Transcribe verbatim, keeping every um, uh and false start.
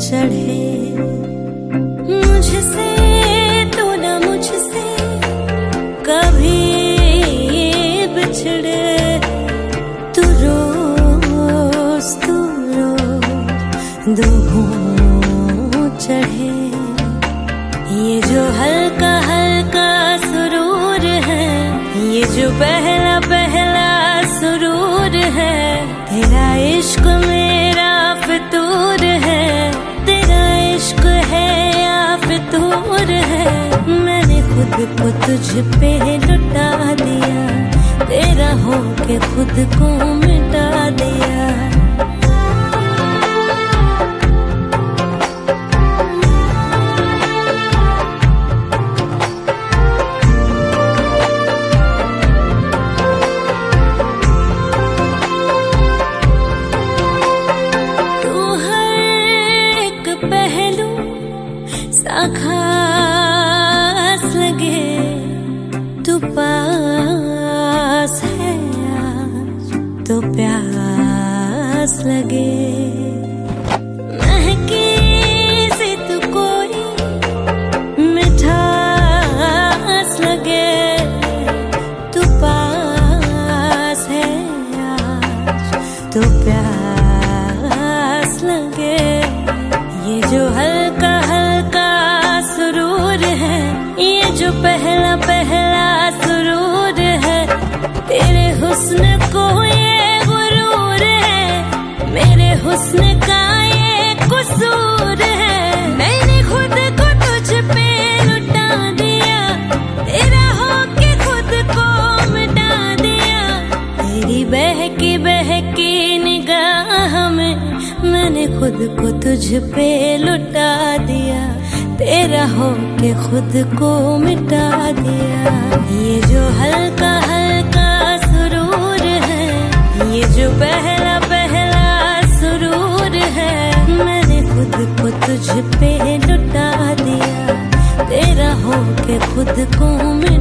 चढ़े। मुझसे तू न मुझसे कभी बिछड़े, तू रोज तू रोज दो हों चढ़े। ये जो हल्का हल्का सुरूर है, ये जो पहला पहला सुरूर है, तेरा इश्क मेरा फितूर है, तेरा इश्क है या फितूर है। मैंने खुद को तुझ पे लुटा दिया, तेरा होके खुद को मिटा दिया। खास लगे तू पास है आज तो प्यास लगे। महकी से तू कोई मिठास लगे, तू पास है आज तो प्यास लगे। ये जो हल्का हल्का सुरूर है, ये जो पहला पहला सुरूर है, तेरे हुस्न को ये गुरूर है, मेरे हुस्न का ये कसूर है। मैंने खुद को तुझ पे लुटा दिया, तेरा होके खुद को मिटा दिया। तेरी बहकी बहकी निगाह में मैंने खुद को तुझ पे लुटा दिया, तेरा होके खुद को मिटा दिया। ये जो हल्का हल्का सुरूर है, ये जो पहला पहला सुरूर है, मैंने खुद को तुझ पे लुटा दिया, तेरा होके खुद को मिटा